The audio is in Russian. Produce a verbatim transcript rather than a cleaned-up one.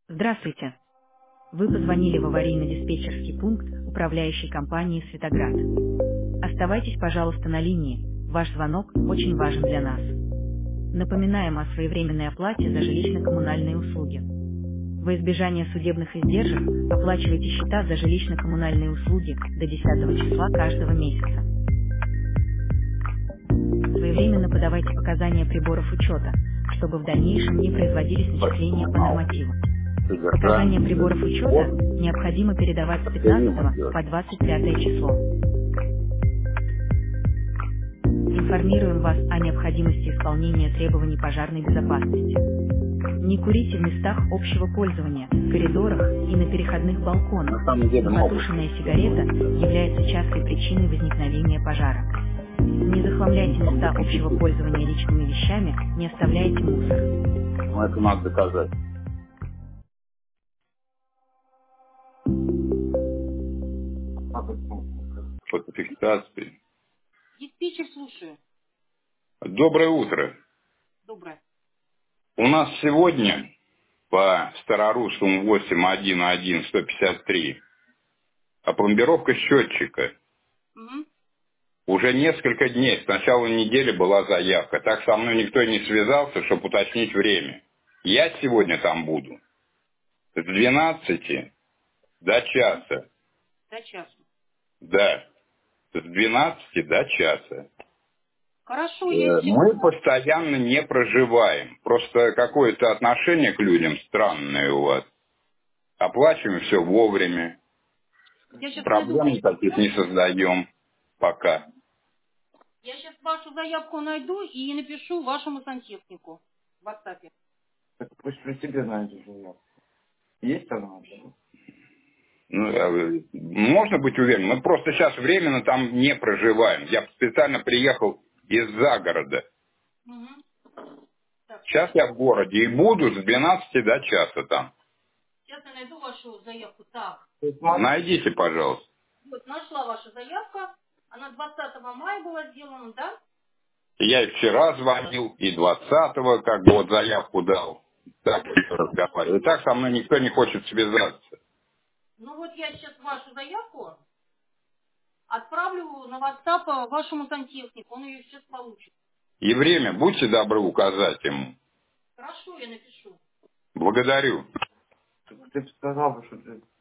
Здравствуйте. Вы позвонили в аварийно-диспетчерский пункт управляющей компании «Светоград». Оставайтесь, пожалуйста, на линии. Ваш звонок очень важен для нас. Напоминаем о своевременной оплате за жилищно-коммунальные услуги. Во избежание судебных издержек оплачивайте счета за жилищно-коммунальные услуги до десятого числа каждого месяца. Своевременно подавайте показания приборов учета, чтобы в дальнейшем не производились начисления по нормативу. Показания приборов учета необходимо передавать с пятнадцатого по двадцать пятое число. Информируем вас о необходимости исполнения требований пожарной безопасности. Не курите в местах общего пользования, в коридорах и на переходных балконах. Потушенная сигарета является частой причиной возникновения пожара. Не захламляйте места общего пользования личными вещами, не оставляйте мусор. Ну, это надо доказать. Фотофиксации. Диспетчер, слушаю. Доброе утро. Доброе. У нас сегодня по старорусскому восемь один один сто пятьдесят три опломбировка счетчика. Угу. Уже несколько дней, с начала недели была заявка. Так со мной никто не связался, чтобы уточнить время. Я сегодня там буду с двенадцати до часа. До часу. Да, с двенадцати до часа. Хорошо, я Э, сейчас... Мы постоянно не проживаем. Просто какое-то отношение к людям странное у вас. Оплачиваем все вовремя. Я сейчас найду Проблем вашу... никаких не создаем пока. Я сейчас вашу заявку найду и напишу вашему сантехнику в WhatsApp. Так пусть при себе найдешь ее. Есть она вообще? Ну, э, можно быть уверенным. Мы просто сейчас временно там не проживаем. Я специально приехал из загорода. Угу. Так, Сейчас я в городе и буду с двенадцати до часа там. сейчас я найду вашу заявку. Так, Найдите, пожалуйста. вот нашла ваша заявка. Она двадцатого мая была сделана, да? Я и вчера звонил, и двадцатого как бы вот заявку дал. Так разговариваю. И так со мной никто не хочет связаться. Ну вот я сейчас вашу заявку отправлю на WhatsApp вашему сантехнику. Он ее сейчас получит. И время, будьте добры, указать ему. Хорошо, я напишу. Благодарю. Ты бы сказал, что ты